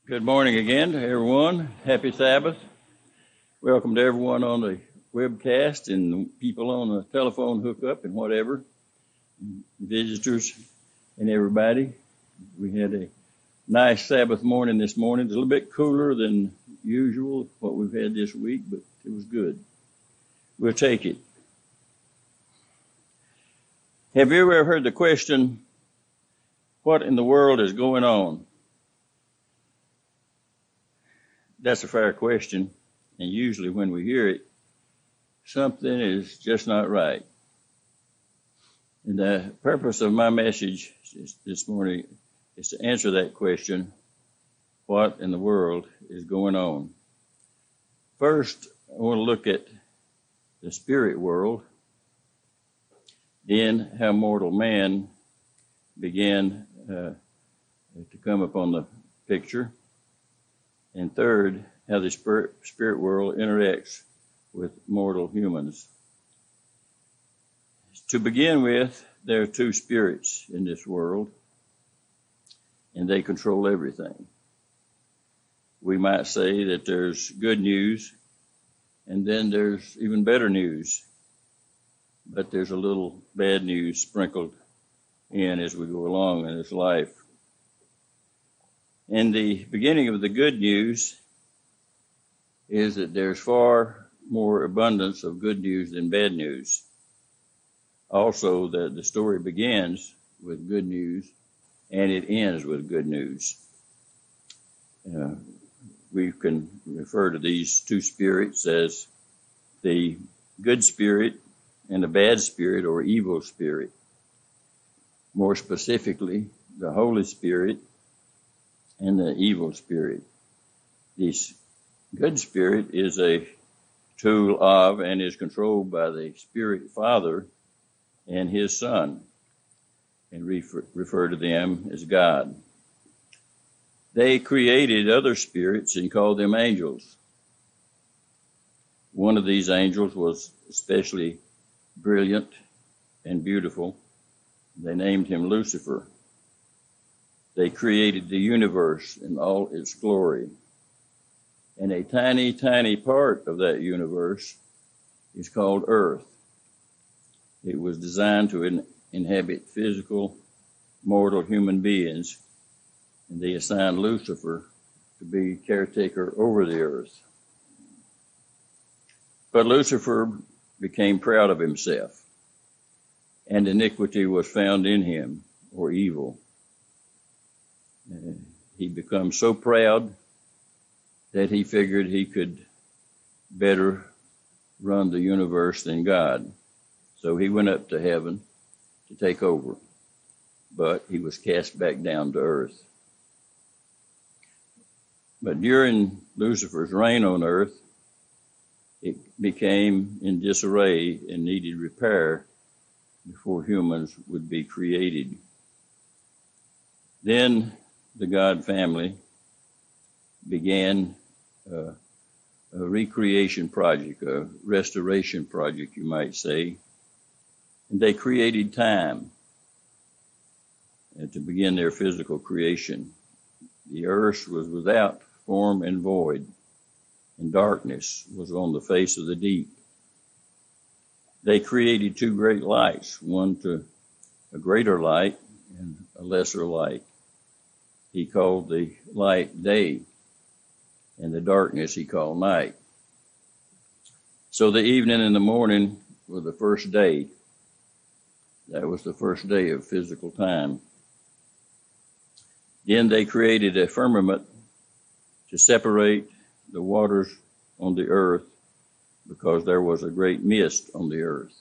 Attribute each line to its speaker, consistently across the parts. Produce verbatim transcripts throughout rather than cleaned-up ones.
Speaker 1: Good morning again to everyone. Happy Sabbath. Welcome to everyone on the webcast and people on the telephone hookup and whatever, visitors and everybody. We had a nice Sabbath morning this morning. It's a little bit cooler than usual, what we've had this week, but it was good. We'll take it. Have you ever heard the question, what in the world is going on? That's a fair question, and usually when we hear it, something is just not right. And the purpose of my message this morning is to answer that question, what in the world is going on? First, I want to look at the spirit world, then how mortal man began uh, to come upon the picture, and third, how the spirit, spirit world interacts with mortal humans. To begin with, there are two spirits in this world, and they control everything. We might say that there's good news, and then there's even better news, but there's a little bad news sprinkled in as we go along in this life. And the beginning of the good news is that there's far more abundance of good news than bad news. Also, that the story begins with good news and it ends with good news. Uh, we can refer to these two spirits as the good spirit and the bad spirit or evil spirit. More specifically, the Holy Spirit and the evil spirit. This good spirit is a tool of and is controlled by the Spirit Father and His Son, and refer, refer to them as God. They created other spirits and called them angels. One of these angels was especially brilliant and beautiful. They named him Lucifer. They created the universe in all its glory. And a tiny, tiny part of that universe is called Earth. It was designed to in, inhabit physical, mortal human beings, and they assigned Lucifer to be caretaker over the earth. But Lucifer became proud of himself, and iniquity was found in him, or evil. Uh, he became so proud that he figured he could better run the universe than God. So he went up to heaven to take over, but he was cast back down to earth. But during Lucifer's reign on earth, it became in disarray and needed repair before humans would be created. Then the God family began uh, a recreation project, a restoration project, you might say. And they created time and to begin their physical creation. The earth was without form and void, and darkness was on the face of the deep. They created two great lights, one to a greater light and a lesser light. He called the light day, and the darkness he called night. So the evening and the morning were the first day. That was the first day of physical time. Then they created a firmament to separate the waters on the earth because there was a great mist on the earth.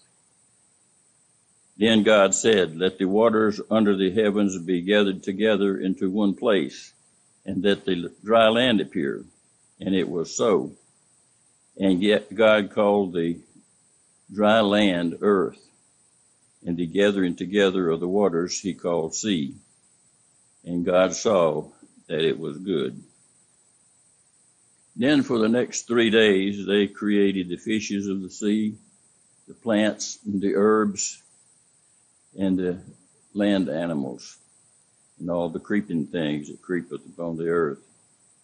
Speaker 1: Then God said, let the waters under the heavens be gathered together into one place, and let the dry land appear. And it was so. And yet God called the dry land earth, and the gathering together of the waters he called sea. And God saw that it was good. Then for the next three days they created the fishes of the sea, the plants and the herbs, and the land animals, and all the creeping things that creepeth upon the earth.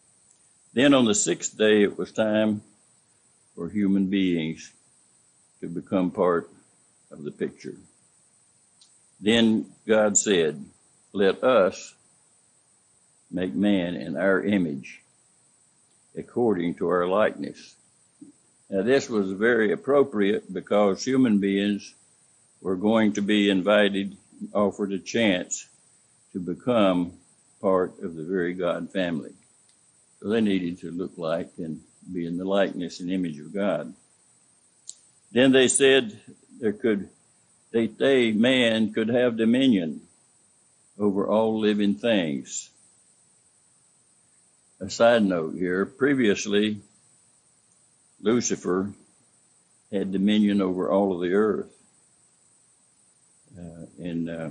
Speaker 1: Then on the sixth day, it was time for human beings to become part of the picture. Then God said, "Let us make man in our image, according to our likeness." Now, this was very appropriate because human beings were going to be invited, offered a chance to become part of the very God family. So they needed to look like and be in the likeness and image of God. Then they said there could, they, they, man, could have dominion over all living things. A side note here, previously, Lucifer had dominion over all of the earth. Uh, and uh,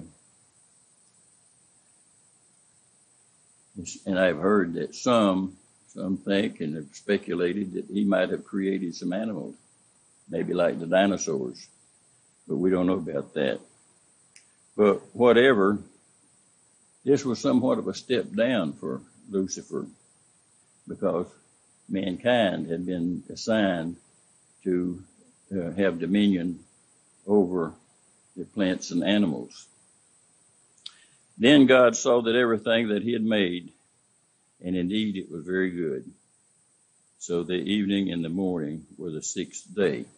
Speaker 1: and I've heard that some some think and have speculated that he might have created some animals, maybe like the dinosaurs, but we don't know about that. But whatever, this was somewhat of a step down for Lucifer because mankind had been assigned to uh, have dominion over the plants and animals. Then God saw that everything that he had made, and indeed it was very good. So the evening and the morning were the sixth day.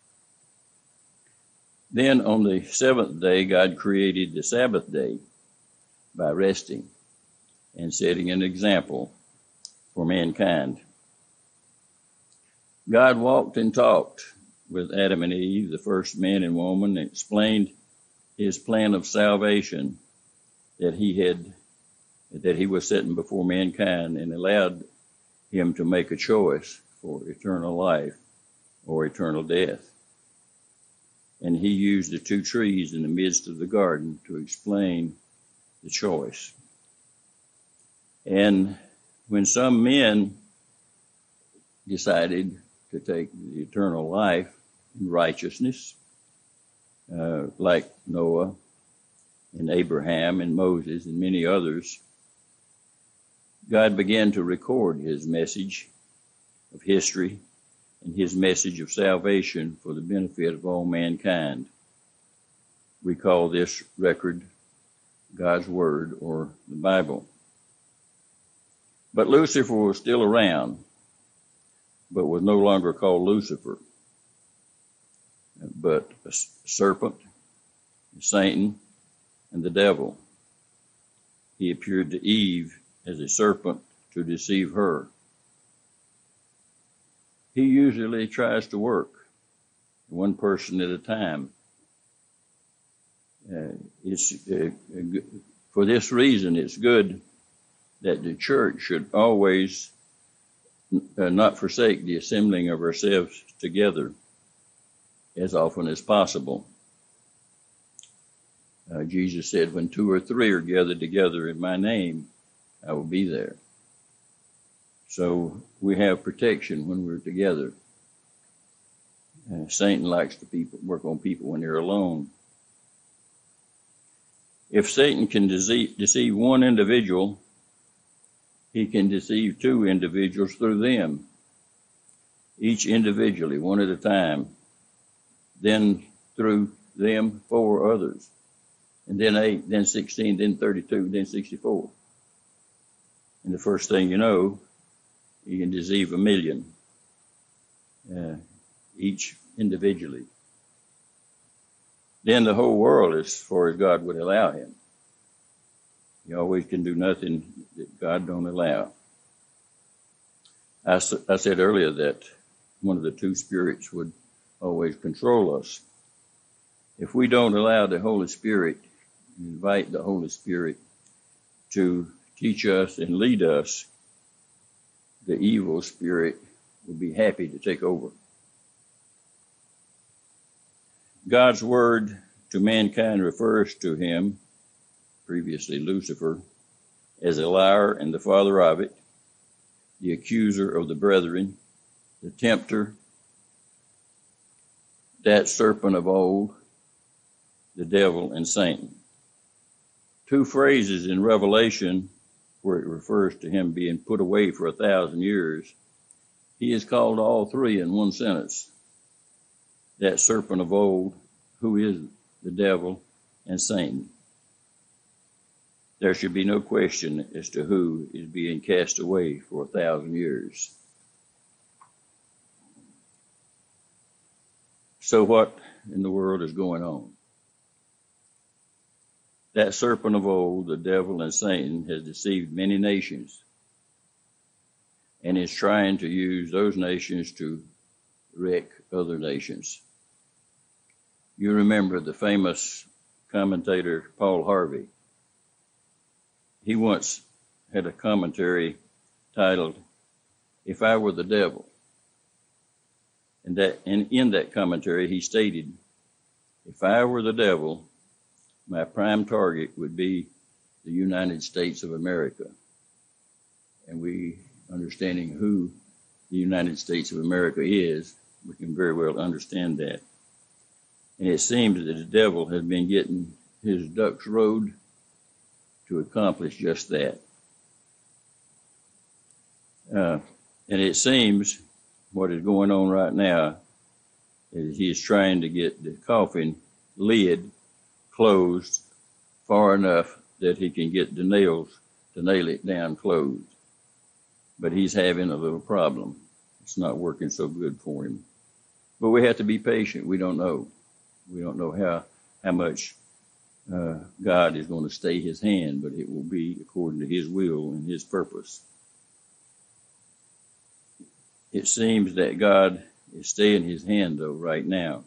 Speaker 1: Then on the seventh day, God created the Sabbath day by resting and setting an example for mankind. God walked and talked with Adam and Eve, the first man and woman, and explained his plan of salvation that he had, that he was setting before mankind, and allowed him to make a choice for eternal life or eternal death. And he used the two trees in the midst of the garden to explain the choice. And when some men decided to take the eternal life and righteousness, uh, like Noah and Abraham and Moses and many others, God began to record his message of history and his message of salvation for the benefit of all mankind. We call this record God's Word, or the Bible. But Lucifer was still around, but was no longer called Lucifer, but a serpent, Satan, and the devil. He appeared to Eve as a serpent to deceive her. He usually tries to work one person at a time. Uh, it's uh, for this reason, it's good that the church should always uh, not forsake the assembling of ourselves together as often as possible. Uh, Jesus said, when two or three are gathered together in my name, I will be there. So we have protection when we're together. Uh, Satan likes to people, work on people when they're alone. If Satan can deceive, deceive one individual, he can deceive two individuals through them, each individually, one at a time. Then through them, four others. And then eight, then sixteen, then thirty-two, then sixty-four. And the first thing you know, you can deceive a million, uh, each individually. Then the whole world, as far as God would allow him. You always can do nothing that God don't allow. I, I said earlier that one of the two spirits would always control us. If we don't allow the Holy Spirit, invite the Holy Spirit to teach us and lead us, the evil spirit will be happy to take over. God's word to mankind refers to him, previously Lucifer, as a liar and the father of it, the accuser of the brethren, the tempter, that serpent of old, the devil and Satan. Two phrases in Revelation where it refers to him being put away for a thousand years, he is called all three in one sentence. That serpent of old, who is the devil and Satan. There should be no question as to who is being cast away for a thousand years. So what in the world is going on? That serpent of old, the devil and Satan, has deceived many nations and is trying to use those nations to wreck other nations. You remember the famous commentator Paul Harvey. He once had a commentary titled, "If I Were the Devil." And that, and in that commentary, he stated, if I were the devil, my prime target would be the United States of America. And we, understanding who the United States of America is, we can very well understand that. And it seems that the devil has been getting his ducks rode to accomplish just that. Uh, and it seems what is going on right now is he is trying to get the coffin lid closed far enough that he can get the nails to nail it down closed. But he's having a little problem. It's not working so good for him. But we have to be patient. We don't know. We don't know how, how much uh, God is going to stay his hand, but it will be according to his will and his purpose. It seems that God is staying his hand, though, right now.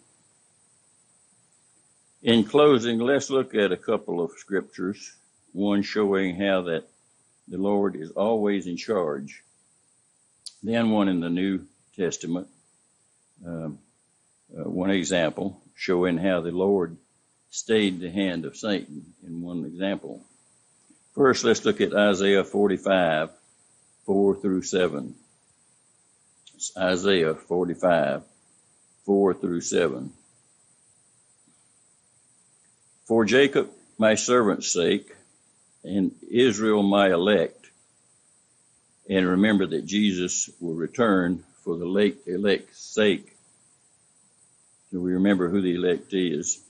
Speaker 1: In closing, let's look at a couple of scriptures, one showing how that the Lord is always in charge, then one in the New Testament, um, uh, one example showing how the Lord stayed the hand of Satan in one example. First, let's look at Isaiah forty-five, four through seven. It's Isaiah forty-five, four through seven. For Jacob, my servant's sake, and Israel, my elect, and remember that Jesus will return for the elect's sake. So we remember who the elect is.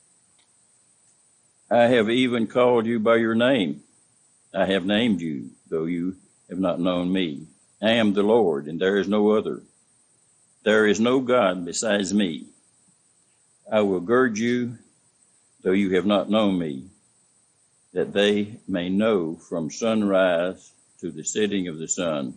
Speaker 1: I have even called you by your name. I have named you, though you have not known me. I am the Lord, and there is no other. There is no God besides me. I will gird you, though you have not known me, that they may know from sunrise to the setting of the sun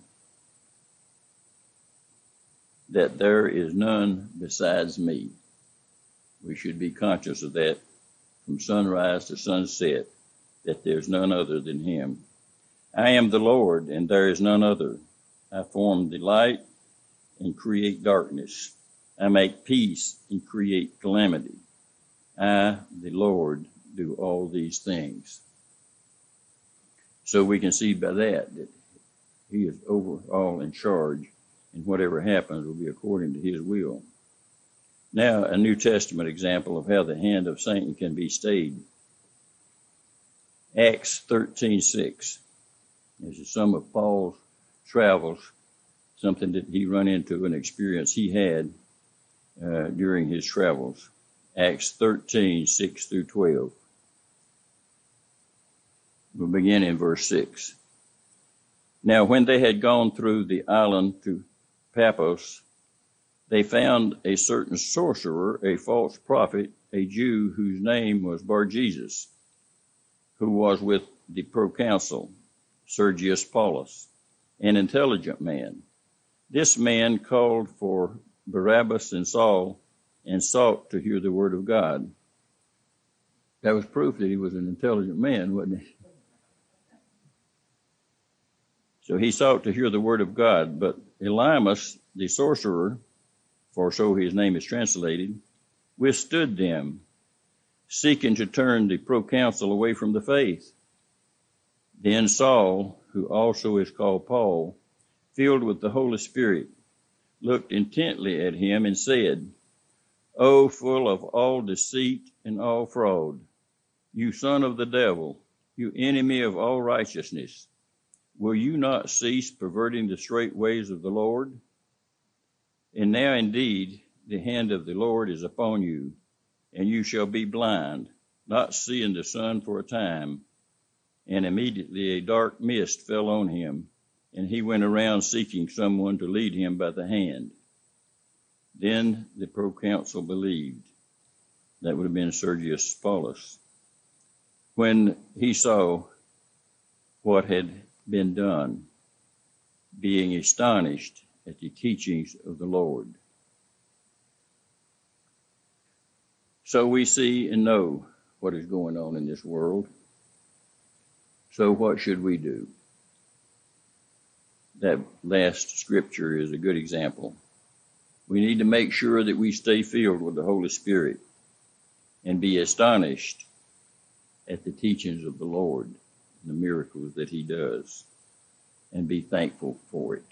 Speaker 1: that there is none besides me. We should be conscious of that from sunrise to sunset, that there's none other than him. I am the Lord, and there is none other. I form the light and create darkness. I make peace and create calamity. I, the Lord, do all these things. So we can see by that that he is overall in charge, and whatever happens will be according to his will. Now, a New Testament example of how the hand of Satan can be stayed. Acts thirteen six. This is some of Paul's travels, something that he run into, an experience he had uh, during his travels. Acts thirteen six through twelve. We'll begin in verse six. Now, when they had gone through the island to Paphos, they found a certain sorcerer, a false prophet, a Jew whose name was Bar-Jesus, who was with the proconsul, Sergius Paulus, an intelligent man. This man called for Barabbas and Saul and sought to hear the word of God. That was proof that he was an intelligent man, wasn't he? So he sought to hear the word of God, but Elymas, the sorcerer, for so his name is translated, withstood them, seeking to turn the proconsul away from the faith. Then Saul, who also is called Paul, filled with the Holy Spirit, looked intently at him and said, O full of all deceit and all fraud, you son of the devil, you enemy of all righteousness, will you not cease perverting the straight ways of the Lord? And now indeed the hand of the Lord is upon you, and you shall be blind, not seeing the sun for a time. And immediately a dark mist fell on him, and he went around seeking someone to lead him by the hand. Then the proconsul believed. That would have been Sergius Paulus. When he saw what had been done, being astonished at the teachings of the Lord. So we see and know what is going on in this world. So what should we do? That last scripture is a good example. We need to make sure that we stay filled with the Holy Spirit and be astonished at the teachings of the Lord, the miracles that he does, and be thankful for it.